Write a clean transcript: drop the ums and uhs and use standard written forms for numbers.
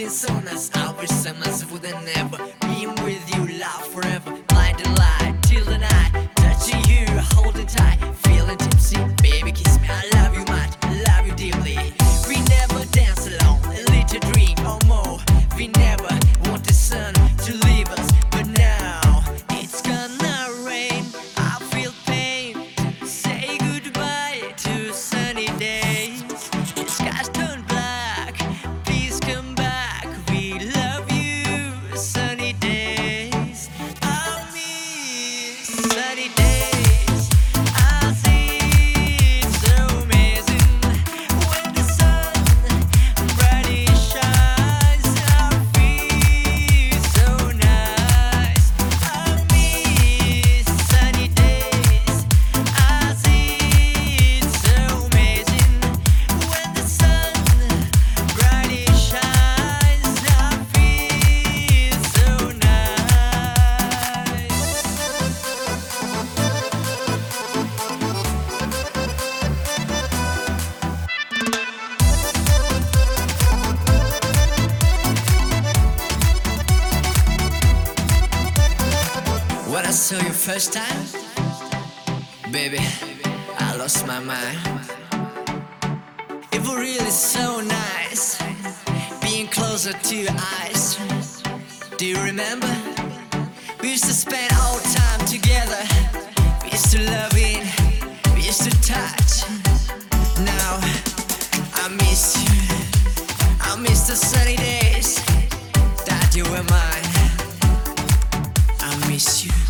feeling so nice. I wish I myself would have never been with you, love forever. Blind delight till the night, touching you, holding tight, feeling tipsy. Baby, kiss me, I love you much, I love you deeply. We never dance alone, a little drink or more. We never want the sun to leave us, but now it's gonna rain. I feel pain. Say goodbye to sunny days. The skies turn black. Please come back. We love you. Sunny days. I miss sunny days. I see it's so amazing when the sun brightly shines. I feel so nice. I miss sunny days. I see it's so amazing when the sun brightly shines. I feel so nice. When I saw you first time, baby, I lost my mind. It was really so nice being closer to your eyes. Do you remember? We used to spend all time together. We used to love it, we used to touch. Now I miss you. I miss the sunny days that you were mine. I miss you.